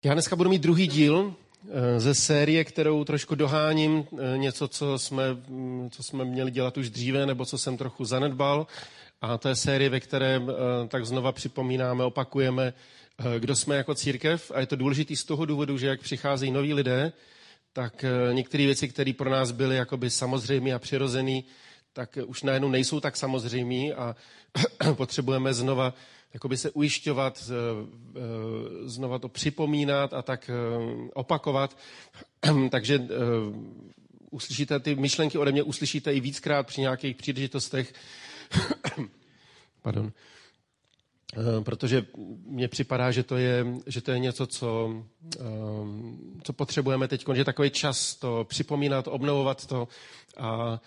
Já dneska budu mít druhý díl ze série, kterou trošku doháním, něco, co jsme měli dělat už dříve, nebo co jsem trochu zanedbal. A to je série, ve které tak znova připomínáme, opakujeme, kdo jsme jako církev. A je to důležitý z toho důvodu, že jak přicházejí noví lidé, tak některé věci, které pro nás byly jakoby samozřejmé a přirozené, tak už najednou nejsou tak samozřejmé a potřebujeme znova jakoby se ujišťovat, znova to připomínat a tak opakovat. Takže uslyšíte ty myšlenky ode mě, uslyšíte i víckrát při nějakých příležitostech. Pardon. Protože mně připadá, že to je něco, co potřebujeme teď, že je takový čas to připomínat, obnovovat to. A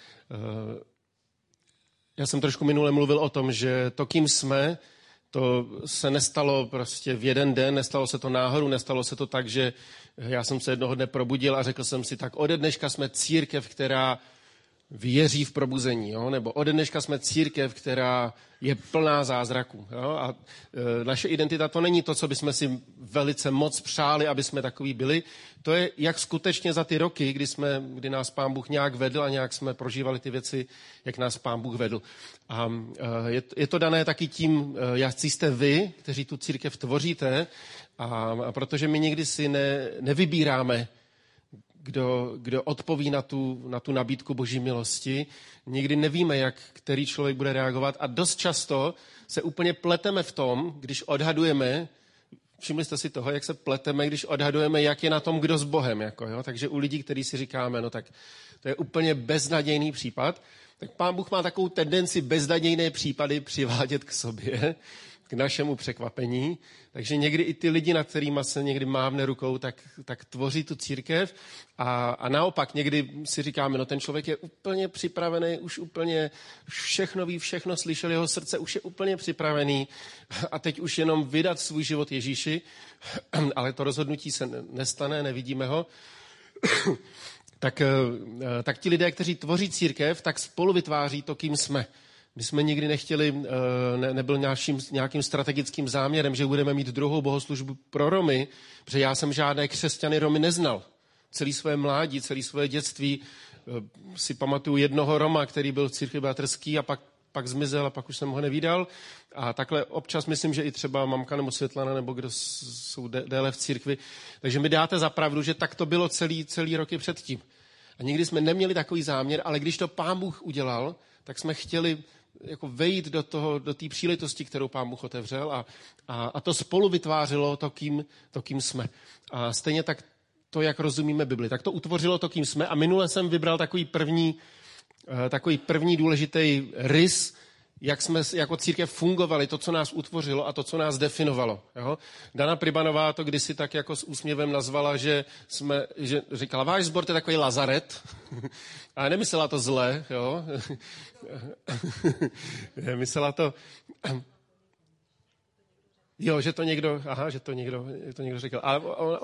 já jsem trošku minule mluvil o tom, že to, kým jsme, to se nestalo prostě v jeden den, nestalo se to náhodou, nestalo se to tak, že já jsem se jednoho dne probudil a řekl jsem si, tak ode dneška jsme církev, která věří v probuzení, jo? Nebo ode dneška jsme církev, která je plná zázraků. Jo? A naše identita to není to, co bychom si velice moc přáli, aby jsme takový byli. To je, jak skutečně za ty roky, kdy nás Pán Bůh nějak vedl a nějak jsme prožívali ty věci, jak nás Pán Bůh vedl. A je to dané taky tím, jak jste vy, kteří tu církev tvoříte, a protože my nikdy si nevybíráme, kdo odpoví na tu nabídku Boží milosti. Nikdy nevíme, jak který člověk bude reagovat a dost často se úplně pleteme v tom, když odhadujeme, všimli jste si toho, jak se pleteme, když odhadujeme, jak je na tom kdo s Bohem. Jo? Takže u lidí, kteří si říkáme, no tak to je úplně beznadějný případ, tak Pán Bůh má takovou tendenci beznadějné případy přivádět k sobě, k našemu překvapení. Takže někdy i ty lidi, nad kterýma se někdy mávne rukou, tak tvoří tu církev. A naopak někdy si říkáme, no ten člověk je úplně připravený, už všechno ví, všechno slyšel, jeho srdce už je úplně připravený a teď už jenom vydat svůj život Ježíši, ale to rozhodnutí se nestane, nevidíme ho. Tak ti lidé, kteří tvoří církev, tak spolu vytváří to, kým jsme. My jsme nikdy nechtěli, nebyl nějakým strategickým záměrem, že budeme mít druhou bohoslužbu pro Romy, protože já jsem žádné křesťany Romy neznal. Celé své mládí, celé své dětství si pamatuju jednoho Roma, který byl v církvi bratrský a pak zmizel a pak už jsem ho nevídal. A takhle občas myslím, že i třeba mamka nebo Světlana, nebo kdo jsou déle v církvi. Takže mi dáte za pravdu, že tak to bylo celý roky předtím. A nikdy jsme neměli takový záměr, ale když to Pán Bůh udělal, tak jsme chtěli jako vejít do té příležitosti, kterou Pán Bůh otevřel a to spolu vytvářelo to, kým jsme. A stejně tak to, jak rozumíme Bibli, tak to utvořilo to, kým jsme. A minule jsem vybral takový první důležitý rys, jak jsme jako církev fungovali, to, co nás utvořilo a to, co nás definovalo. Jo? Dana Pribanová to kdysi tak jako s úsměvem nazvala, že říkala, váš sbor to je takový lazaret. A nemyslela to zle, jo? Myslela to... Jo, že to někdo řekl. Ale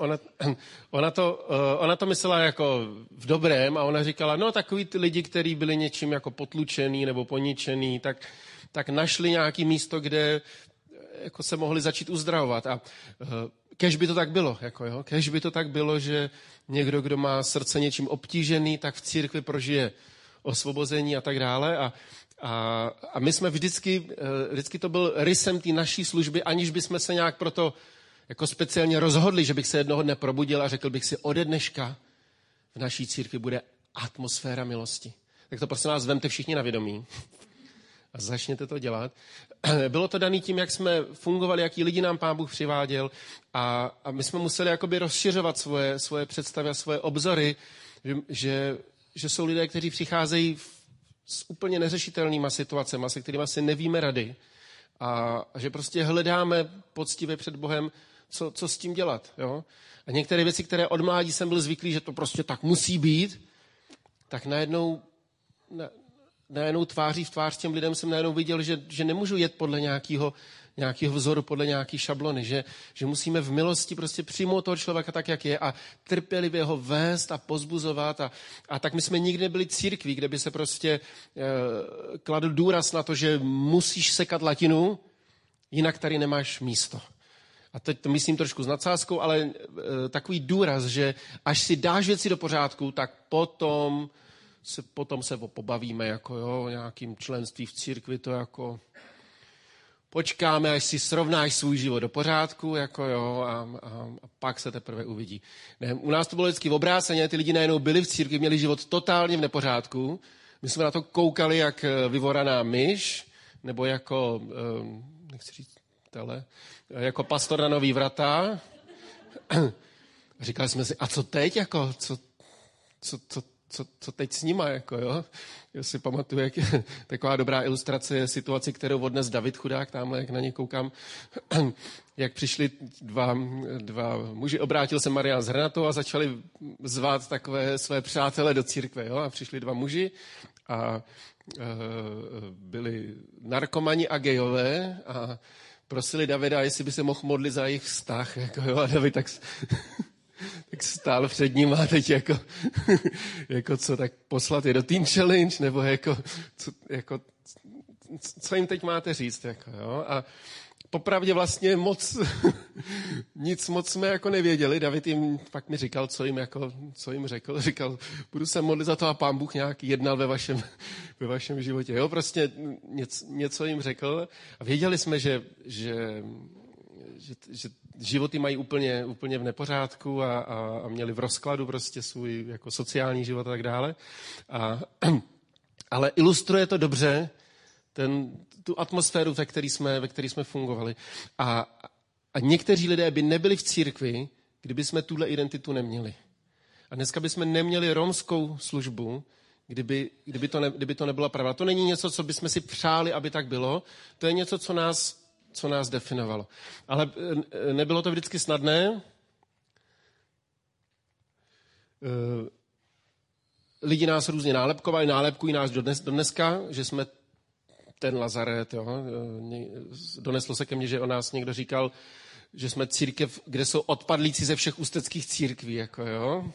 ona to myslela jako v dobrém a ona říkala, no takový ty lidi, kteří byli něčím jako potlučený nebo poničený, tak našli nějaký místo, kde jako se mohli začít uzdravovat. A kéž by to tak bylo, kéž by to tak bylo, že někdo, kdo má srdce něčím obtížený, tak v církvi prožije osvobození a tak dále. A my jsme vždycky to byl rysem té naší služby, aniž bychom se nějak proto jako speciálně rozhodli, že bych se jednoho dne probudil a řekl bych si, ode dneška v naší církvi bude atmosféra milosti. Tak to prosím vás vemte všichni na vědomí a začněte to dělat. Bylo to daný tím, jak jsme fungovali, jaký lidi nám Pán Bůh přiváděl a my jsme museli jakoby rozšiřovat svoje představy a svoje obzory, že jsou lidé, kteří přicházejí s úplně neřešitelnýma situacemi, se kterými si nevíme rady a že prostě hledáme poctivě před Bohem, co s tím dělat. Jo? A některé věci, které od mládí jsem byl zvyklý, že to prostě tak musí být, tak najednou tváří v tvář těm lidem jsem najednou viděl, že nemůžu jet podle nějakého vzoru, podle nějaké šablony, že musíme v milosti prostě přijmout toho člověka tak, jak je a trpělivě ho vést a pozbuzovat a tak my jsme nikdy nebyli církví, kde by se prostě kladl důraz na to, že musíš sekat latinu, jinak tady nemáš místo. a teď to myslím trošku s nadsázkou, ale takový důraz, že až si dáš věci do pořádku, tak potom se pobavíme, jako jo, o nějakým členství v církvi, to jako počkáme, až si srovnáš svůj život do pořádku, jako jo, a pak se teprve uvidí. Ne, u nás to bylo vždycky obráceně, ty lidi najednou byli v církvi, měli život totálně v nepořádku. My jsme na to koukali jak vyvoraná myš, nebo jako, nechci říct, jako pastor na Nový Vrata. A říkali jsme si, a co teď, jako, co teď s nima, jako, jo? Já si pamatuju, jak taková dobrá ilustrace je situace, kterou odnes David chudák, tamhle, jak na ně koukám, jak přišli dva muži, obrátil se Marián s Renatou a začali zvát takové své přátele do církve, jo? A přišli dva muži a byli narkomani a gejové a prosili Davida, jestli by se mohl modlit za jejich vztah, jako, jo? A David tak stál před ním a teď jako co, tak poslat je do Teen Challenge, nebo co jim teď máte říct, jako, jo? A popravdě vlastně nic moc jsme jako nevěděli. David jim pak mi říkal, co jim řekl. Říkal, budu se modlit za to a Pán Bůh nějak jednal ve vašem životě. Jo, prostě něco jim řekl a věděli jsme, že životy mají úplně v nepořádku a měli v rozkladu prostě svůj jako sociální život a tak dále. Ale ilustruje to dobře tu atmosféru, ve které jsme fungovali. A někteří lidé by nebyli v církvi, kdyby jsme tuhle identitu neměli. A dneska bychom neměli romskou službu, kdyby to nebyla pravda. To není něco, co bychom si přáli, aby tak bylo. To je něco, co nás definovalo. Ale nebylo to vždycky snadné. Lidi nás různě nálepkují nás do dneska, že jsme ten Lazaret. Jo. Doneslo se ke mně, že o nás někdo říkal, že jsme církev, kde jsou odpadlíci ze všech ústeckých církví. Jako, jo.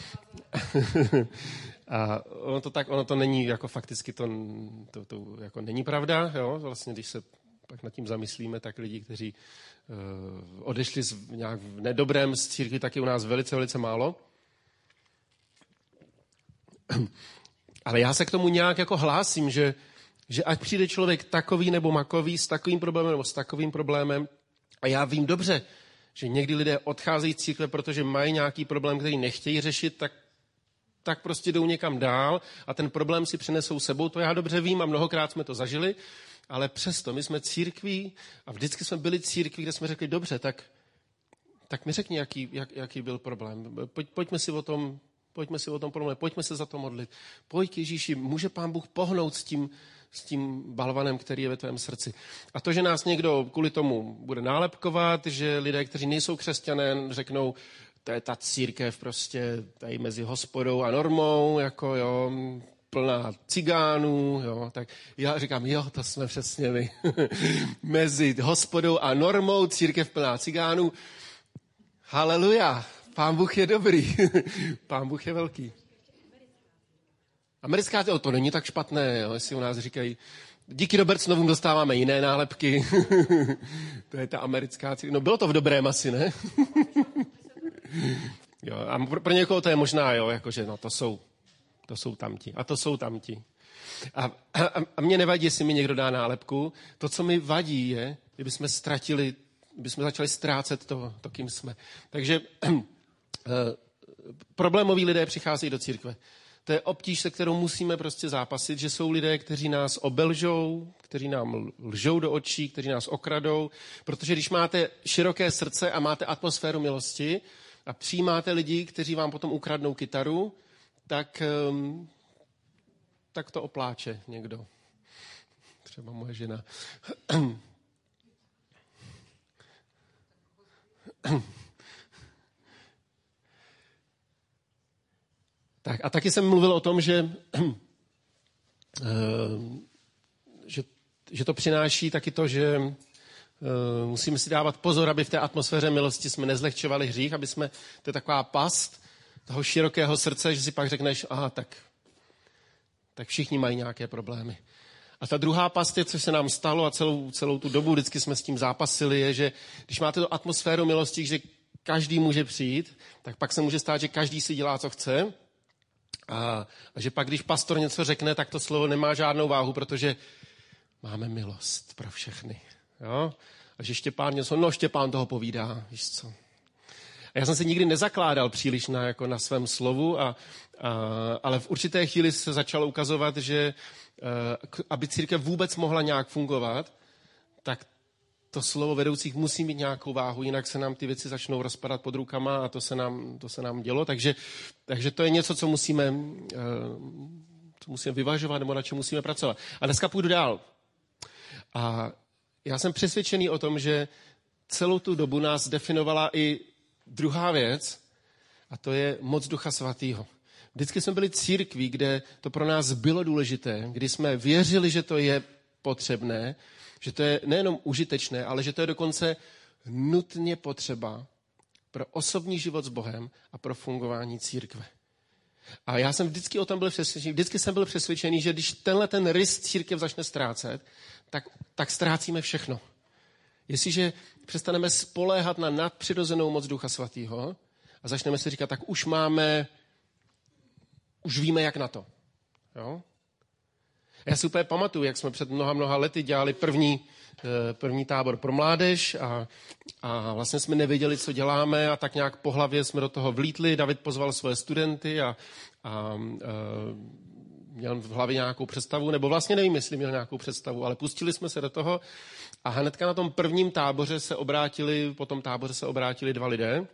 A ono to není, jako fakticky to jako není pravda. Jo. Vlastně, když se pak nad tím zamyslíme, tak lidi, kteří odešli nějak v nedobrém z církvi, tak je u nás velice, velice málo. Ale já se k tomu nějak jako hlásím, že ať přijde člověk takový nebo makový, s takovým problémem nebo s takovým problémem, a já vím dobře, že někdy lidé odcházejí z církve, protože mají nějaký problém, který nechtějí řešit, tak prostě jdou někam dál a ten problém si přinesou sebou, to já dobře vím a mnohokrát jsme to zažili, ale přesto my jsme církví a vždycky jsme byli církví, kde jsme řekli, dobře, tak mi řekni, jaký byl problém. Pojďme si o tom promluvit, pojďme se za to modlit. Pojď Ježíši, může Pán Bůh pohnout s tím balvanem, který je ve tvém srdci. A to, že nás někdo kvůli tomu bude nálepkovat, že lidé, kteří nejsou křesťané, řeknou, to je ta církev prostě tady mezi hospodou a normou, jako jo, plná cigánů, jo, tak já říkám, jo, to jsme přesně my. Mezi hospodou a normou, církev plná cigánů. Haleluja, Pán Bůh je dobrý, Pán Bůh je velký. Americká, to není tak špatné, jo, jestli u nás říkají, díky Robertsonovům dostáváme jiné nálepky. To je ta americká církev. No bylo to v dobrém asi, ne? Jo, a pro někoho to je možná, jo, jakože no to jsou tamti a to jsou tamti. A mě nevadí, jestli mi někdo dá nálepku. To, co mi vadí, je, kdybychom začali ztrácet to, kým jsme. Takže problémoví lidé přicházejí do církve. To je obtíž, se kterou musíme prostě zápasit, že jsou lidé, kteří nás obelžou, kteří nám lžou do očí, kteří nás okradou, protože když máte široké srdce a máte atmosféru milosti a přijímáte lidi, kteří vám potom ukradnou kytaru, tak to opláče někdo. Třeba moje žena. Tak a taky jsem mluvil o tom, že to přináší taky to, že musíme si dávat pozor, aby v té atmosféře milosti jsme nezlehčovali hřích, aby jsme, to je taková past toho širokého srdce, že si pak řekneš, aha, tak všichni mají nějaké problémy. A ta druhá past je, co se nám stalo a celou tu dobu vždycky jsme s tím zápasili, je, že když máte tu atmosféru milosti, že každý může přijít, tak pak se může stát, že každý si dělá, co chce. A že pak, když pastor něco řekne, tak to slovo nemá žádnou váhu, protože máme milost pro všechny. Jo? A že Štěpán toho povídá, víš co. A já jsem se nikdy nezakládal příliš na svém slovu, ale v určité chvíli se začalo ukazovat, že aby církev vůbec mohla nějak fungovat, tak to slovo vedoucích musí mít nějakou váhu, jinak se nám ty věci začnou rozpadat pod rukama a to se nám dělo. Takže to je něco, co musíme vyvažovat nebo na čem musíme pracovat. A dneska půjdu dál. A já jsem přesvědčený o tom, že celou tu dobu nás definovala i druhá věc, a to je moc Ducha Svatého. Vždycky jsme byli církví, kde to pro nás bylo důležité, kdy jsme věřili, že to je potřebné, že to je nejenom užitečné, ale že to je dokonce nutně potřeba pro osobní život s Bohem a pro fungování církve. A já jsem vždycky o tom byl přesvědčený, vždycky jsem byl přesvědčený, že když ten rys církev začne ztrácet, tak ztrácíme všechno. Jestliže přestaneme spoléhat na nadpřirozenou moc Ducha Svatého a začneme si říkat, tak už víme, jak na to. Jo? Já si úplně pamatuju, jak jsme před mnoha lety dělali první tábor pro mládež a vlastně jsme nevěděli, co děláme a tak nějak po hlavě jsme do toho vlítli. David pozval svoje studenty a měl v hlavě nějakou představu, nebo vlastně nevím, jestli měl nějakou představu, ale pustili jsme se do toho a hnedka na tom prvním táboře po tom táboře se obrátili 2 lidé.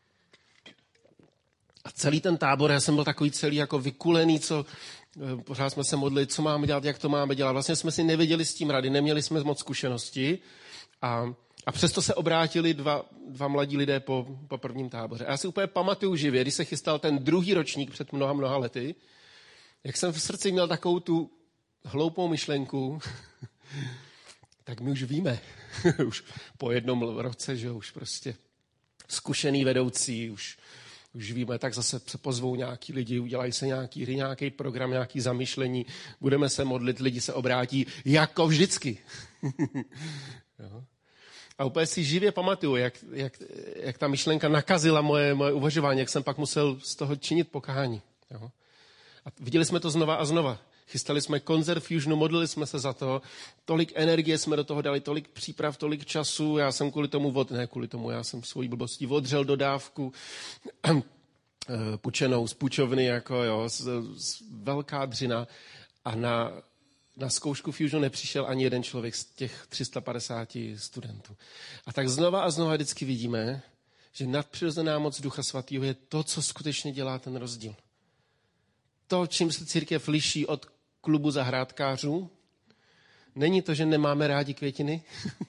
A celý ten tábor, já jsem byl takový celý jako vykulený, pořád jsme se modlili, co máme dělat, jak to máme dělat. Vlastně jsme si nevěděli s tím rady, neměli jsme moc zkušenosti a přesto se obrátili dva mladí lidé po prvním táboře. A já si úplně pamatuju živě, když se chystal ten druhý ročník před mnoha lety, jak jsem v srdci měl takovou tu hloupou myšlenku, tak my už víme, už po jednom roce, že už prostě zkušený vedoucí, už víme, tak zase se pozvou nějaký lidi, udělají se nějaký program, nějaký zamyšlení, budeme se modlit, lidi se obrátí, jako vždycky. Jo. A úplně si živě pamatuju, jak ta myšlenka nakazila moje uvažování, jak jsem pak musel z toho činit pokání. Jo. A viděli jsme to znova a znova. Chystali jsme koncert Fusionu, modlili jsme se za to, tolik energie jsme do toho dali, tolik příprav, tolik času, já jsem já jsem svojí blbostí odřel dodávku pučenou z pučovny, velká dřina a na zkoušku Fusionu nepřišel ani jeden člověk z těch 350 studentů. A tak znova a znova vždycky vidíme, že nadpřirozená moc Ducha Svatého je to, co skutečně dělá ten rozdíl. To, čím se církev liší od klubu zahrádkářů, není to, že nemáme rádi květiny,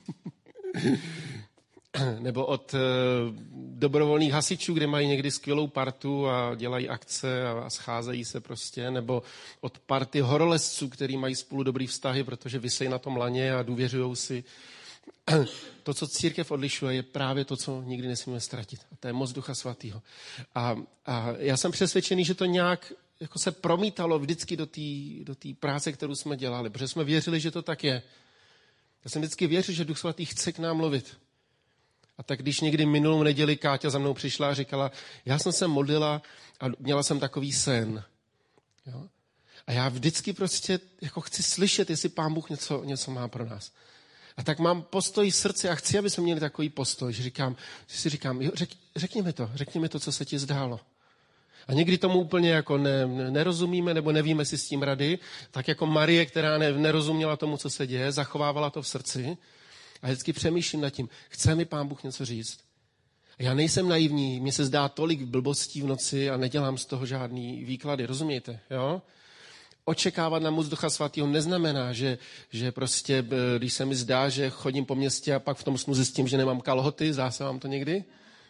nebo od dobrovolných hasičů, kde mají někdy skvělou partu a dělají akce a scházejí se prostě, nebo od party horolezců, který mají spolu dobrý vztahy, protože visejí na tom laně a důvěřujou si. To, co církev odlišuje, je právě to, co nikdy nesmíme ztratit. A to je moc Ducha Svatého. A já jsem přesvědčený, že to nějak jako se promítalo vždycky do té práce, kterou jsme dělali, protože jsme věřili, že to tak je. Já jsem vždycky věřil, že Duch Svatý chce k nám mluvit. A tak když někdy minulou neděli Káťa za mnou přišla a říkala, já jsem se modlila a měla jsem takový sen. Jo? A já vždycky prostě jako chci slyšet, jestli Pán Bůh něco má pro nás. A tak mám postoj srdce a chci, aby jsme měli takový postoj, že si říkám, jo, řekni mi to, co se ti zdálo. A někdy tomu úplně jako nerozumíme nebo nevíme si s tím rady, tak jako Marie, která nerozuměla tomu, co se děje, zachovávala to v srdci a vždycky přemýšlím nad tím, chce mi Pán Bůh něco říct. A já nejsem naivní, mně se zdá tolik blbostí v noci a nedělám z toho žádný výklady, rozumíte, jo? Očekávat na moc Ducha Svatého neznamená, že prostě, když se mi zdá, že chodím po městě a pak v tom snu zjistím, že nemám kalhoty, zdá se vám to někdy?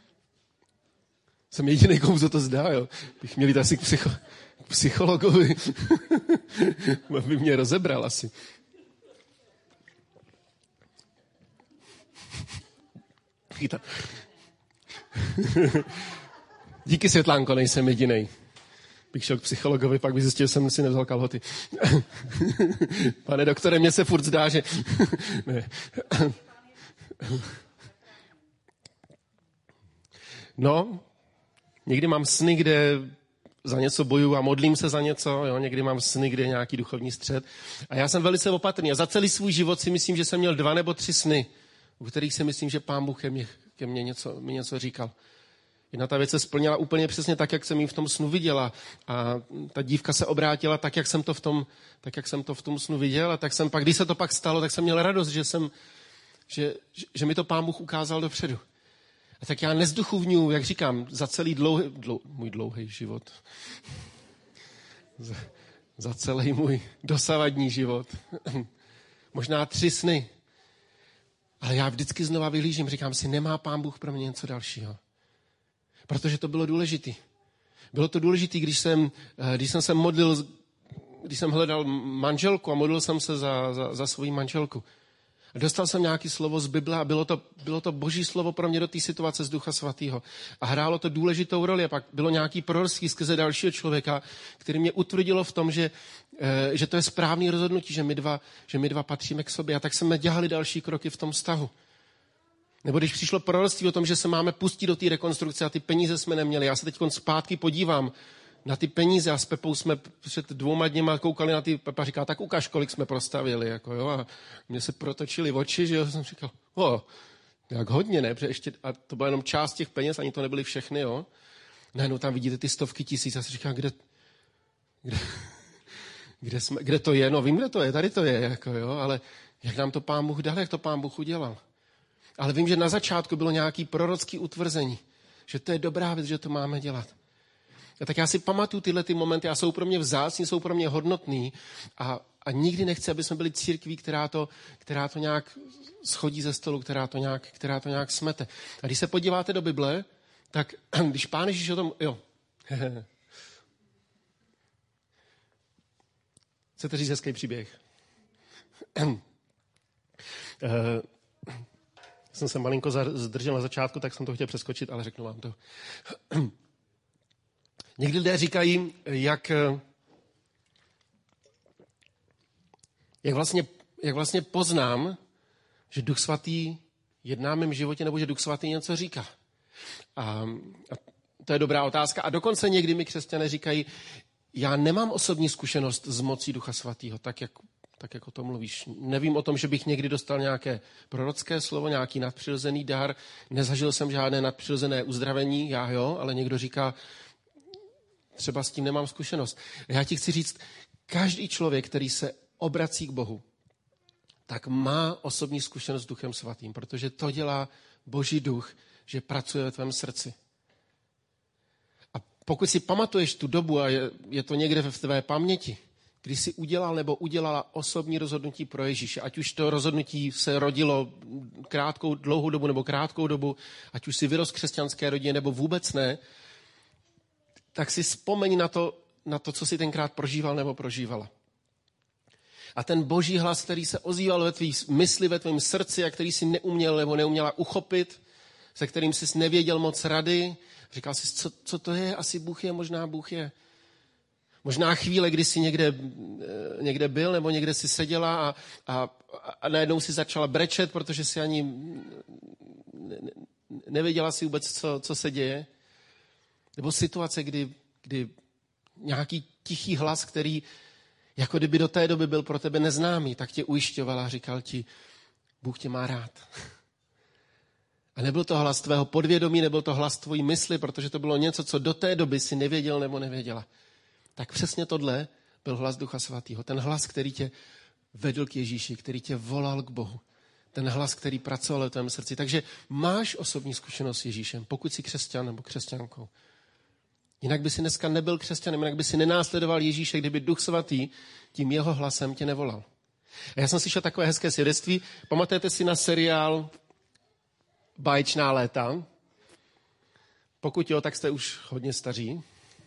Jsem jediný, komu se to zdá, jo. Bych měl jít asi k psychologovi. By mě rozebral asi. Díky, Světlánko, nejsem jediný. Bych šel k psychologovi, pak bych zjistil, že jsem si nevzal kalhoty. Pane doktore, mně se furt zdá, že... ne. No, někdy mám sny, kde za něco bojuju a modlím se za něco, jo? Někdy mám sny, kde je nějaký duchovní střet. A já jsem velice opatrný. A za celý svůj život si myslím, že jsem měl 2 nebo 3 sny, u kterých si myslím, že Pán Bůh ke mně mi něco říkal. Jedna ta věc se splnila úplně přesně tak, jak jsem ji v tom snu viděla. A ta dívka se obrátila tak, jak jsem to v tom snu viděl. A tak jsem pak, když se to pak stalo, tak jsem měl radost, že mi to Pán Bůh ukázal dopředu. A tak já nezduchovňuji, jak říkám, za celý můj dlouhý život. Za celý můj dosavadní život. Možná 3 sny. Ale já vždycky znova vyhlížím, říkám si, nemá Pán Bůh pro mě něco dalšího. Protože to bylo důležité. Bylo to důležité, když jsem se modlil, když jsem hledal manželku a modlil jsem se za svou manželku. A dostal jsem nějaké slovo z Bible a bylo to boží slovo pro mě do té situace z Ducha Svatého. A hrálo to důležitou roli. A pak bylo nějaký proroctví skrze dalšího člověka, který mě utvrdilo v tom, že to je správný rozhodnutí, že my dva patříme k sobě. A tak jsme dělali další kroky v tom vztahu. Nebo když přišlo proroctví o tom, že se máme pustit do té rekonstrukce a ty peníze jsme neměli. Já se teď zpátky podívám na ty peníze a s Pepou jsme před 2 dněma koukali na ty, Pepa říká, tak ukaž, kolik jsme prostavili, jako jo, a mě se protočily oči, že jo, jsem říkal, jak hodně, ne, protože ještě, a to byla jenom část těch peněz, ani to nebyly všechny, jo. Najednou tam vidíte ty stovky tisíc a si říkám, kde to je, no vím, kde to je, tady to je, jako jo, ale jak nám to Pán Bůh dal, jak to Pán Bůh udělal. Ale vím, že na začátku bylo nějaký prorocký utvrzení, že to je dobrá věc, že to máme dělat. A tak já si pamatuju tyhle ty momenty a jsou pro mě vzácní, jsou pro mě hodnotný a nikdy nechci, aby jsme byli církví, která to nějak schodí ze stolu, která to nějak smete. A když se podíváte do Bible, tak když Pán Ježíš o tom... Jo. Chcete říct hezký příběh? Jsem se malinko zdržel na začátku, tak jsem to chtěl přeskočit, ale řeknu vám to. Někdy lidé říkají, jak vlastně poznám, že Duch Svatý jedná v mém životě, nebo že Duch Svatý něco říká. A to je dobrá otázka. A dokonce někdy mi křesťané říkají, já nemám osobní zkušenost s mocí Ducha Svatého, tak jak o tom mluvíš. Nevím o tom, že bych někdy dostal nějaké prorocké slovo, nějaký nadpřirozený dar. Nezažil jsem žádné nadpřirozené uzdravení, já jo, ale někdo říká, třeba s tím nemám zkušenost. Já ti chci říct, každý člověk, který se obrací k Bohu, tak má osobní zkušenost s Duchem Svatým, protože to dělá Boží duch, že pracuje ve tvém srdci. A pokud si pamatuješ tu dobu, a je to někde v tvé paměti, kdy jsi udělal nebo udělala osobní rozhodnutí pro Ježíše, ať už to rozhodnutí se rodilo dlouhou dobu nebo krátkou dobu, ať už si vyrost v křesťanské rodině nebo vůbec ne, tak si vzpomeň na to, co jsi tenkrát prožíval nebo prožívala. A ten Boží hlas, který se ozýval ve tvý mysli, ve tvém srdci a který si neuměl nebo neuměla uchopit, se kterým jsi nevěděl moc rady, říkal jsi, co to je, asi Bůh je, možná Bůh je. Možná chvíle, kdy jsi někde byl nebo někde si seděla a najednou si začala brečet, protože si ani nevěděla si vůbec, co se děje. Nebo situace, kdy nějaký tichý hlas, který jako kdyby do té doby byl pro tebe neznámý, tak tě ujišťoval a říkal ti, Bůh tě má rád. A nebyl to hlas tvého podvědomí, nebyl to hlas tvojí mysli, protože to bylo něco, co do té doby si nevěděl nebo nevěděla. Tak přesně tohle byl hlas Ducha Svatého. Ten hlas, který tě vedl k Ježíši, který tě volal k Bohu. Ten hlas, který pracoval v tvém srdci. Takže máš osobní zkušenost s Ježíšem, pokud jsi křesťan nebo křesťankou. Jinak by si dneska nebyl křesťanem, jinak by si nenásledoval Ježíše, kdyby Duch Svatý tím jeho hlasem tě nevolal. A já jsem slyšel takové hezké svědectví. Pamatujete si na seriál Báječná léta? Pokud jo, tak jste už hodně staří.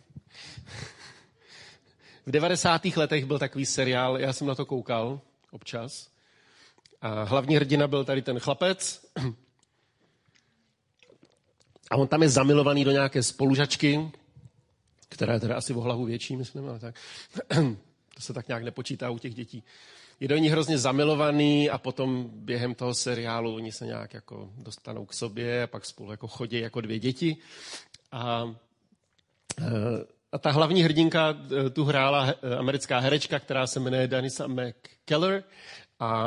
V 90. letech byl takový seriál, já jsem na to koukal občas. A hlavní hrdina byl tady ten chlapec. A on tam je zamilovaný do nějaké spolužačky, která je teda asi o hlavu větší, myslím, ale tak. To se tak nějak nepočítá u těch dětí. Je do ní hrozně zamilovaný a potom během toho seriálu oni se nějak jako dostanou k sobě a pak spolu jako chodí jako dvě děti. A ta hlavní hrdinka tu hrála americká herečka, která se jmenuje Denisa McKellar a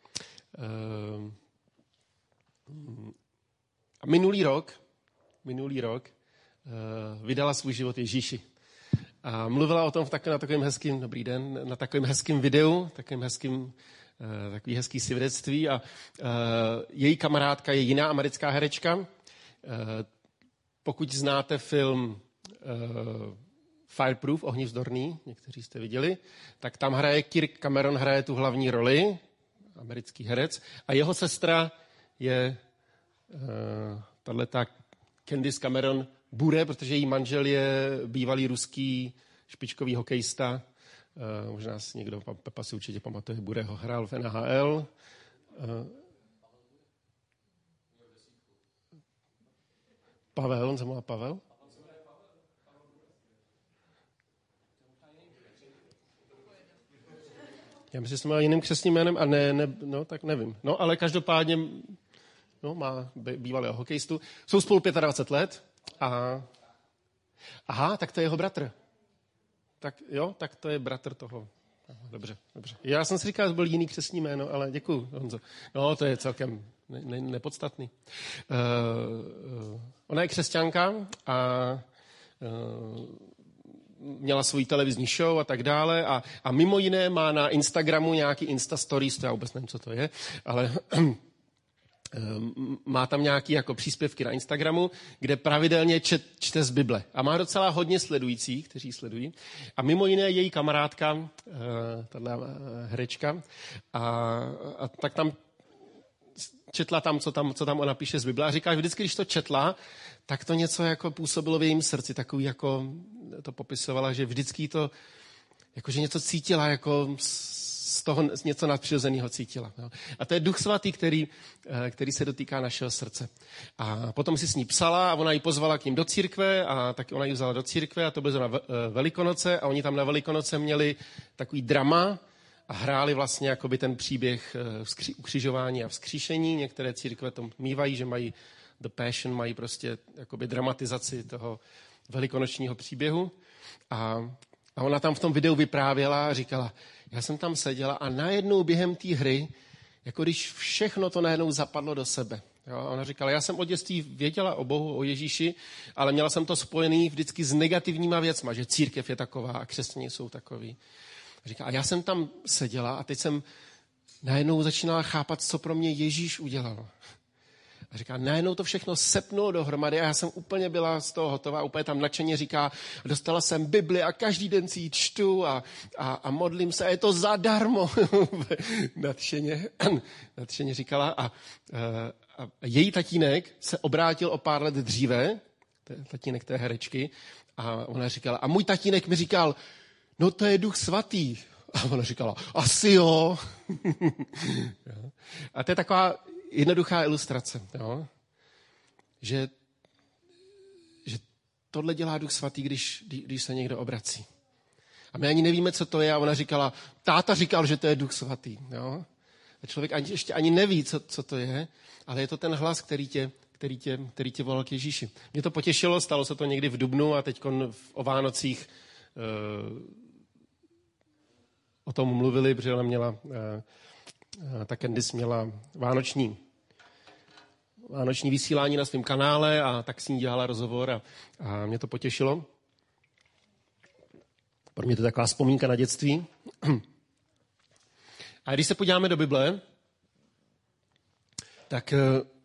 minulý rok vydala svůj život Ježíši. A mluvila o tom na takovém hezkým, dobrý den, na takovém hezkým videu, takový hezký svědectví a její kamarádka je jiná americká herečka. Pokud znáte film Fireproof, Ohni vzdorný, někteří jste viděli, tak tam Kirk Cameron hraje tu hlavní roli, americký herec, a jeho sestra je tato Candice Cameron Bure, protože její manžel je bývalý ruský špičkový hokejista. Možná si někdo, Pepa si určitě pamatuje, Bureho hrál v NHL. Pavel, on se jmenuje Pavel? Já myslím, že se má jiným křestním jménem a no tak nevím. No ale každopádně má bývalého hokejistu. Jsou spolu 25 let a aha, tak to je jeho bratr. Tak to je bratr toho. Dobře. Já jsem si říkal, že byl jiný křestní jméno, ale děkuju, Honzo. No, to je celkem nepodstatný. Ona je křesťanka a měla svůj televizní show a tak dále a mimo jiné má na Instagramu nějaký Insta Stories, to já vůbec nevím, co to je, ale má tam nějaký jako příspěvky na Instagramu, kde pravidelně čte z Bible. A má docela hodně sledujících, kteří sledují. A mimo jiné její kamarádka, tato herečka, a tak tam četla co tam ona píše z Bible a říká, že vždycky, když to četla, tak to něco jako působilo v jejím srdci, takový jako to popisovala, že vždycky to, jakože něco cítila, jako z toho něco nadpřirozeného cítila. No. A to je Duch Svatý, který se dotýká našeho srdce. A potom si s ní psala a ona ji pozvala k ním do církve a tak ona ji vzala do církve a to bylo na Velikonoce a oni tam na Velikonoce měli takový drama a hráli vlastně jakoby ten příběh ukřižování a vzkříšení. Některé církve to mívají, že mají The Passion, mají prostě jakoby dramatizaci toho velikonočního příběhu. A ona tam v tom videu vyprávěla a říkala, já jsem tam seděla a najednou během té hry, jako když všechno to najednou zapadlo do sebe. Jo? A ona říkala, já jsem od dětství věděla o Bohu, o Ježíši, ale měla jsem to spojený vždycky s negativníma věcma, že církev je taková a křesťané jsou takový. A říká, a já jsem tam seděla a teď jsem najednou začínala chápat, co pro mě Ježíš udělal. A říká, najednou to všechno sepnulo dohromady a já jsem úplně byla z toho hotová, úplně tam nadšeně říká, dostala jsem Bibli a každý den si ji čtu a modlím se a je to zadarmo. nadšeně říkala a její tatínek se obrátil o pár let dříve, tatínek té herečky, a ona říkala, a můj tatínek mi říkal, no to je Duch Svatý. A ona říkala, asi jo. A to je taková jednoduchá ilustrace, jo? Že tohle dělá Duch Svatý, když se někdo obrací. A my ani nevíme, co to je. A ona říkala, táta říkal, že to je Duch Svatý. Jo? A člověk ještě ani neví, co to je, ale je to ten hlas, který tě volal k Ježíši. Mě to potěšilo, stalo se to někdy v dubnu a teď o Vánocích o tom mluvili, protože ona měla, ta Candice měla vánoční vysílání na svém kanále a tak s ní dělala rozhovor a mě to potěšilo. Pro mě to je taková vzpomínka na dětství. A když se podíváme do Bible, tak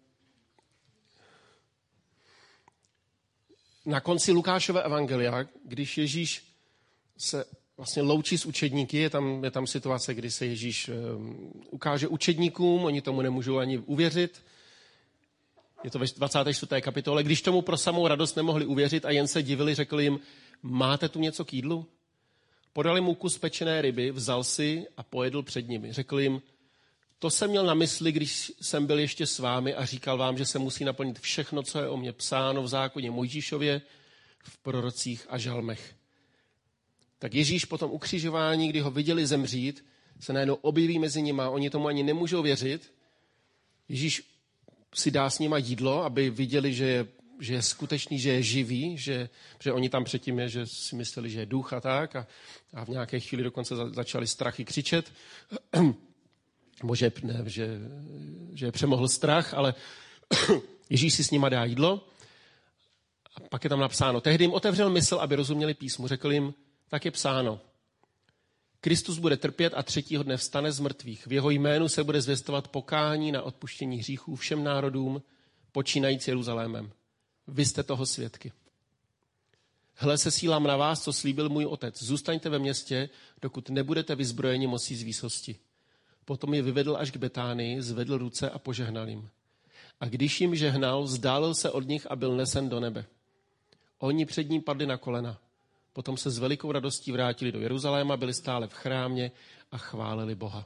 na konci Lukášova evangelia, když Ježíš se vlastně loučí s učedníky, je tam situace, kdy se Ježíš ukáže učedníkům, oni tomu nemůžou ani uvěřit. Je to ve 24. kapitole. Když tomu pro samou radost nemohli uvěřit a jen se divili, řekl jim, máte tu něco k jídlu? Podali mu kus pečené ryby, vzal si a pojedl před nimi. Řekl jim, to jsem měl na mysli, když jsem byl ještě s vámi a říkal vám, že se musí naplnit všechno, co je o mě psáno v zákoně Mojžíšově, v prorocích a žalmech. Tak Ježíš po tom ukřižování, kdy ho viděli zemřít, se najednou objeví mezi nima, oni tomu ani nemůžou věřit. Ježíš si dá s nima jídlo, aby viděli, že je skutečný, že je živý, že oni tam předtím že si mysleli, že je duch a tak a v nějaké chvíli dokonce začali strachy křičet. Bože, ne, že je přemohl strach, ale Ježíš si s nima dá jídlo a pak je tam napsáno. Tehdy jim otevřel mysl, aby rozuměli písmu. Řekl jim, tak je psáno. Kristus bude trpět a 3. dne vstane z mrtvých. V jeho jménu se bude zvěstovat pokání na odpuštění hříchů všem národům, počínajíc Jeruzalémem. Vy jste toho svědky. Hle, sesílám na vás, co slíbil můj otec. Zůstaňte ve městě, dokud nebudete vyzbrojeni mocí z výsosti. Potom je vyvedl až k Betánii, zvedl ruce a požehnal jim. A když jim žehnal, vzdálil se od nich a byl nesen do nebe. Oni před ním padli na kolena. Potom se s velikou radostí vrátili do Jeruzaléma, byli stále v chrámě a chválili Boha.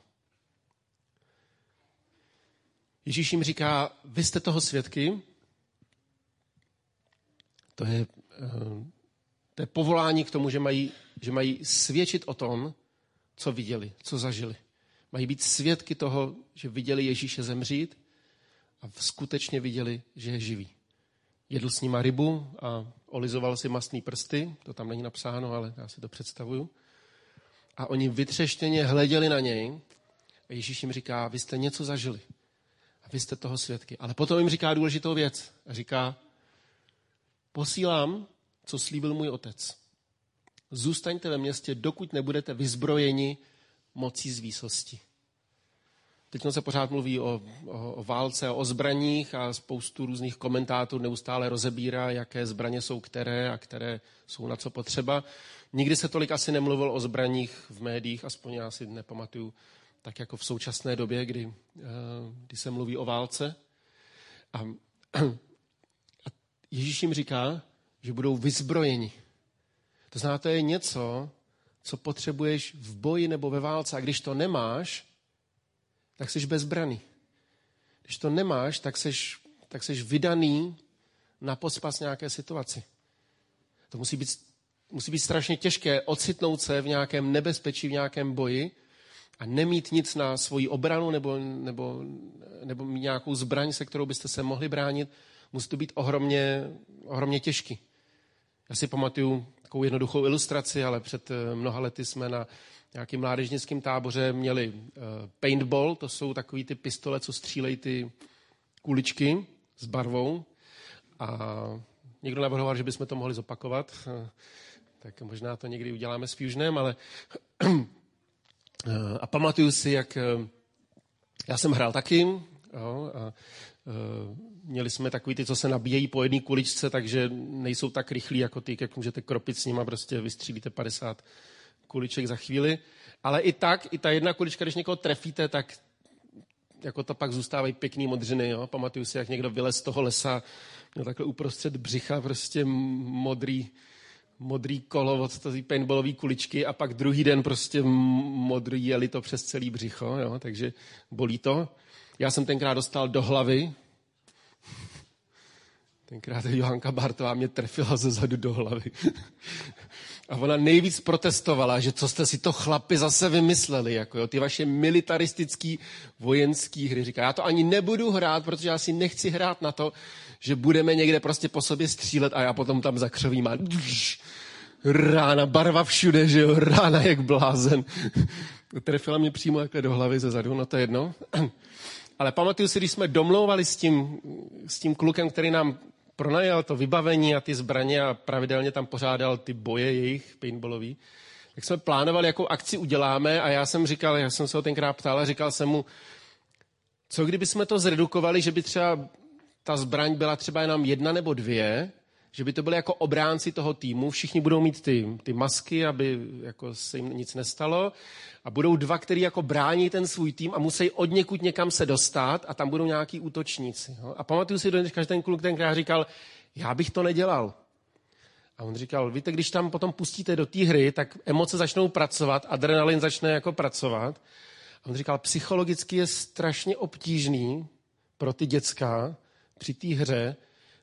Ježíš jim říká, vy jste toho svědky. To je povolání k tomu, že mají svědčit o tom, co viděli, co zažili. Mají být svědky toho, že viděli Ježíše zemřít a skutečně viděli, že je živý. Jedl s nima rybu a olizoval si mastný prsty, to tam není napsáno, ale já si to představuju. A oni vytřeštěně hleděli na něj a Ježíš jim říká, vy jste něco zažili a vy jste toho svědky. Ale potom jim říká důležitou věc a říká, posílám, co slíbil můj otec. Zůstaňte ve městě, dokud nebudete vyzbrojeni mocí z výsosti. Teď se pořád mluví o válce, o zbraních a spoustu různých komentátorů neustále rozebírá, jaké zbraně jsou které a které jsou na co potřeba. Nikdy se tolik asi nemluvil o zbraních v médiích, aspoň já si nepamatuju, tak jako v současné době, kdy se mluví o válce. A Ježíš jim říká, že budou vyzbrojeni. To znamená, to je něco, co potřebuješ v boji nebo ve válce. A když to nemáš, tak jsi bezbraný. Když to nemáš, tak jsi vydaný na pospas nějaké situaci. To musí být strašně těžké ocitnout se v nějakém nebezpečí, v nějakém boji a nemít nic na svoji obranu nebo mít nějakou zbraň, se kterou byste se mohli bránit. Musí to být ohromně těžký. Já si pamatuju takovou jednoduchou ilustraci, ale před mnoha lety jsme na nějakým mládežnickém táboře měli paintball, to jsou takový ty pistole, co střílejí ty kuličky s barvou. A někdo navrhoval, že bychom to mohli zopakovat, tak možná to někdy uděláme s Fusionem, ale a pamatuju si, jak já jsem hrál taky, jo, a měli jsme takový ty, co se nabíjejí po jedné kuličce, takže nejsou tak rychlí jako ty, jak můžete kropit s nima, prostě vystřílíte 50 kuliček za chvíli. Ale i ta jedna kulička, když někoho trefíte, tak jako to pak zůstávají pěkný modřiny. Jo? Pamatuju si, jak někdo vylez z toho lesa, měl takhle uprostřed břicha prostě modrý kolo od té paintballové kuličky a pak druhý den prostě modrý jeli to přes celý břicho, jo? Takže bolí to. Já jsem tenkrát dostal do hlavy. Tenkrát Johanka Bartová mě trefila zezadu do hlavy. A ona nejvíc protestovala, že co jste si to chlapi zase vymysleli, jako jo, ty vaše militaristický vojenský hry. Říká, já to ani nebudu hrát, protože já si nechci hrát na to, že budeme někde prostě po sobě střílet a já potom tam zakřovím a rána, barva všude, že jo, rána jak blázen. Trefila mě přímo takhle do hlavy zezadu, no to je jedno. Ale pamatuju si, když jsme domlouvali s tím klukem, který nám pronajal to vybavení a ty zbraně a pravidelně tam pořádal ty boje jejich paintballový, tak jsme plánovali, jakou akci uděláme a já jsem se ho tenkrát ptal a říkal jsem mu, co kdyby jsme to zredukovali, že by třeba ta zbraň byla třeba jenom 1 nebo 2, že by to byly jako obránci toho týmu, všichni budou mít ty masky, aby jako se jim nic nestalo a budou 2, který jako brání ten svůj tým a musí odněkud někam se dostat a tam budou nějaký útočníci. Jo? A pamatuju si, že ten kluk tenkrát říkal, já bych to nedělal. A on říkal, víte, když tam potom pustíte do té hry, tak emoce začnou pracovat, adrenalin začne jako pracovat. A on říkal, psychologicky je strašně obtížný pro ty děcka při té hře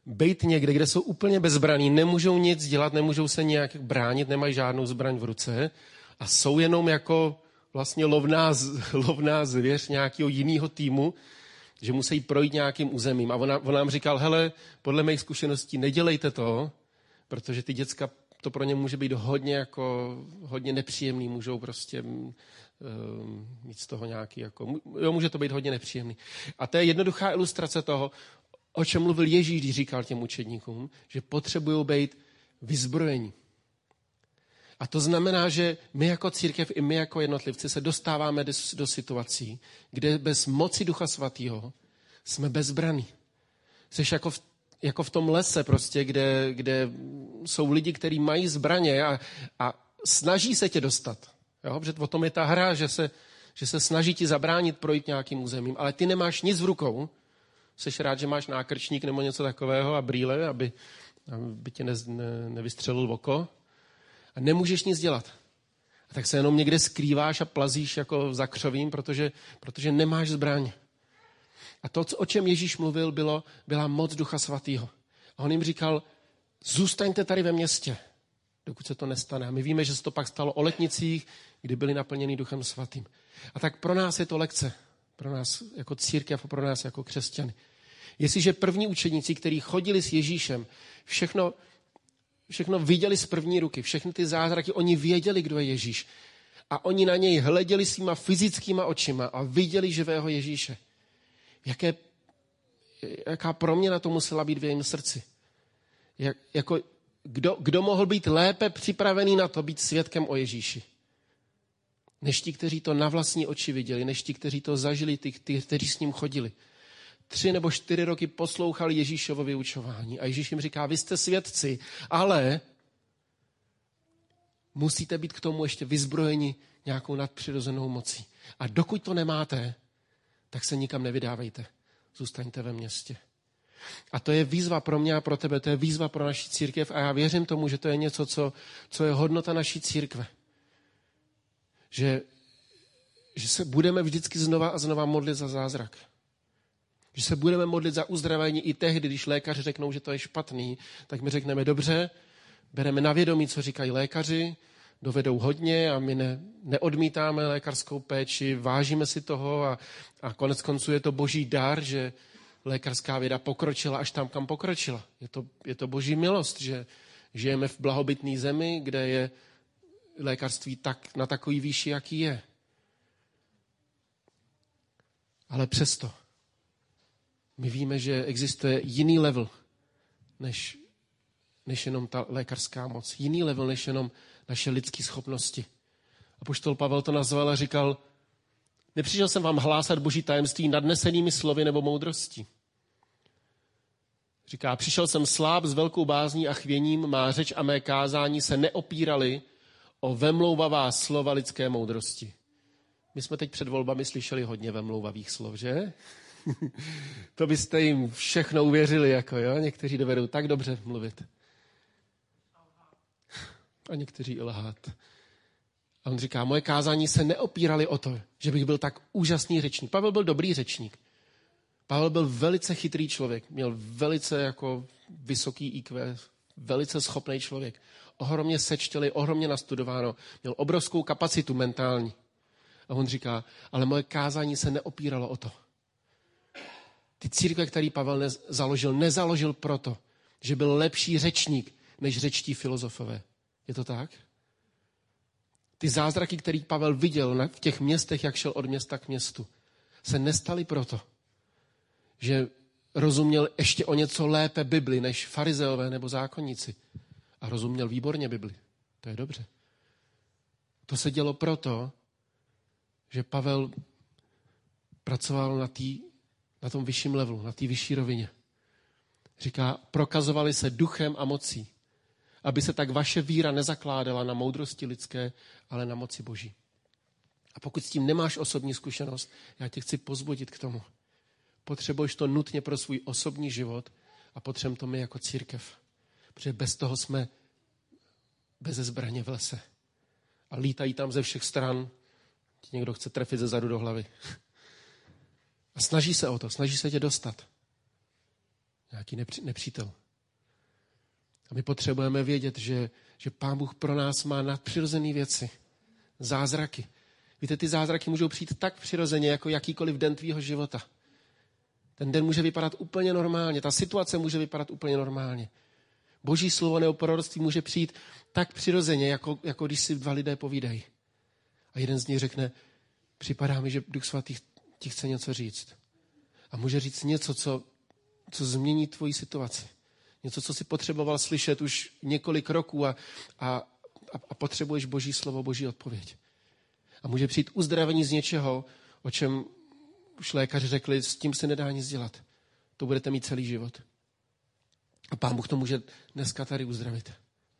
bejt někde, kde jsou úplně bezbraní, nemůžou nic dělat, nemůžou se nějak bránit, nemají žádnou zbraň v ruce a jsou jenom jako vlastně lovná zvěř nějakého jiného týmu, že musí projít nějakým územím. A on nám říkal, hele, podle mých zkušeností nedělejte to, protože ty děcka, to pro ně může být hodně nepříjemný, můžou prostě mít z toho nějaký, může to být hodně nepříjemný. A to je jednoduchá ilustrace toho, o čem mluvil Ježíš, když říkal těm učedníkům, že potřebují být vyzbrojení. A to znamená, že my jako církev i my jako jednotlivci se dostáváme do situací, kde bez moci Ducha Svatého jsme bezbraní. Jseš jako v tom lese prostě, kde jsou lidi, kteří mají zbraně a snaží se tě dostat. Jo? Protože o tom je ta hra, že se snaží ti zabránit projít nějakým územím, ale ty nemáš nic v rukou. Jseš rád, že máš nákrčník nebo něco takového a brýle, aby tě nevystřelil v oko. A nemůžeš nic dělat. A tak se jenom někde skrýváš a plazíš jako za křovím, protože nemáš zbraň. A to, o čem Ježíš mluvil, byla moc Ducha Svatého. A on jim říkal, zůstaňte tady ve městě, dokud se to nestane. A my víme, že se to pak stalo o letnicích, kdy byli naplněni Duchem Svatým. A tak pro nás je to lekce. Pro nás jako církev a pro nás jako křesťany. Jestliže první učedníci, kteří chodili s Ježíšem, všechno viděli z první ruky, všechny ty zázraky, oni věděli, kdo je Ježíš. A oni na něj hleděli svýma fyzickýma očima a viděli živého Ježíše. Jaká proměna to musela být v jejím srdci. Kdo mohl být lépe připravený na to být svědkem o Ježíši? Než ti, kteří to na vlastní oči viděli, než ti, kteří to zažili, ty, kteří s ním chodili. 3 nebo 4 roky poslouchali Ježíšovo vyučování a Ježíš jim říká, vy jste svědci, ale musíte být k tomu ještě vyzbrojeni nějakou nadpřirozenou mocí. A dokud to nemáte, tak se nikam nevydávejte. Zůstaňte ve městě. A to je výzva pro mě a pro tebe, to je výzva pro naši církev a já věřím tomu, že to je něco, co je hodnota naší církve. Že se budeme vždycky znova a znova modlit za zázrak. Že se budeme modlit za uzdravení i tehdy, když lékaři řeknou, že to je špatný, tak my řekneme dobře, bereme na vědomí, co říkají lékaři, dovedou hodně a my neodmítáme lékařskou péči, vážíme si toho a konec konců je to boží dar, že lékařská věda pokročila až tam, kam pokročila. Je to boží milost, že žijeme v blahobytné zemi, kde je lékařství na takový výši, jaký je. Ale přesto my víme, že existuje jiný level, než jenom ta lékařská moc. Jiný level, než jenom naše lidské schopnosti. Apoštol Pavel to nazval a říkal, nepřišel jsem vám hlásat boží tajemství nadnesenými slovy nebo moudrostí. Říká, přišel jsem sláb s velkou bázní a chvěním, má řeč a mé kázání se neopírali o vemlouvavá slova lidské moudrosti. My jsme teď před volbami slyšeli hodně vemlouvavých slov, že? To byste jim všechno uvěřili, jo? Někteří dovedou tak dobře mluvit. A někteří i lhát. A on říká, moje kázání se neopírali o to, že bych byl tak úžasný řečník. Pavel byl dobrý řečník. Pavel byl velice chytrý člověk. Měl velice vysoký IQ, velice schopný člověk. Ohromně sečtělý, ohromně nastudováno. Měl obrovskou kapacitu mentální. A on říká, ale moje kázání se neopíralo o to. Ty církve, který Pavel nezaložil proto, že byl lepší řečník, než řečtí filozofové. Je to tak? Ty zázraky, který Pavel viděl v těch městech, jak šel od města k městu, se nestaly proto, že rozuměl ještě o něco lépe Bibli, než farizeové nebo zákonníci. A rozuměl výborně Bibli. To je dobře. To se dělo proto, že Pavel pracoval na tom vyšším levelu, na té vyšší rovině. Říká, prokazovali se duchem a mocí, aby se tak vaše víra nezakládala na moudrosti lidské, ale na moci boží. A pokud s tím nemáš osobní zkušenost, já tě chci pozbudit k tomu. Potřebuješ to nutně pro svůj osobní život a potřebujeme to my jako církev. Protože bez toho jsme beze zbraně v lese. A lítají tam ze všech stran. Ti někdo chce trefit ze zadu do hlavy. A snaží se o to, snaží se tě dostat. Nějaký nepřítel. A my potřebujeme vědět, že Pán Bůh pro nás má nadpřirozené věci, zázraky. Víte, ty zázraky můžou přijít tak přirozeně, jako jakýkoliv den tvýho života. Ten den může vypadat úplně normálně, ta situace může vypadat úplně normálně. Boží slovo nebo proroctví může přijít tak přirozeně, jako když si dva lidé povídají. A jeden z nich řekne, připadá mi, že Duch Svatý ti chce něco říct. A může říct něco, co změní tvoji situaci. Něco, co si potřeboval slyšet už několik roků a potřebuješ Boží slovo, Boží odpověď. A může přijít uzdravení z něčeho, o čem už lékaři řekli, s tím se nedá nic dělat. To budete mít celý život. A Pán Bůh to může dneska tady uzdravit.